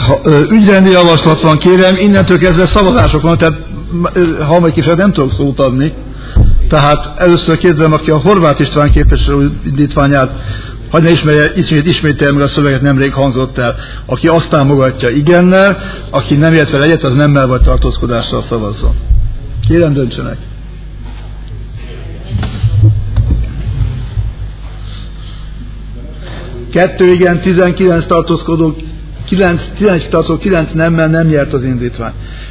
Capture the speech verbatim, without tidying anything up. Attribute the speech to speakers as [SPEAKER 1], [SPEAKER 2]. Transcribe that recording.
[SPEAKER 1] Ha, ügyrendi javaslat van, kérem, innentől kezdve szavazások van, tehát harmadik képviselőt nem tudok szót adni. Tehát először kérdezem, aki a Horváth István képviselő indítványát, hogy ne ismerje, ismét, ismételje meg a szöveget, nemrég hangzott el. Aki azt támogatja igennel, aki nem ért vele egyet, az nemmel vagy tartózkodással szavazzon. Kérem, döntsenek. Kettő igen, tizenkilenc tartózkodó, kilenc, tizenegy tartózkodó, kilenc nemmel nem nyert az indítvány.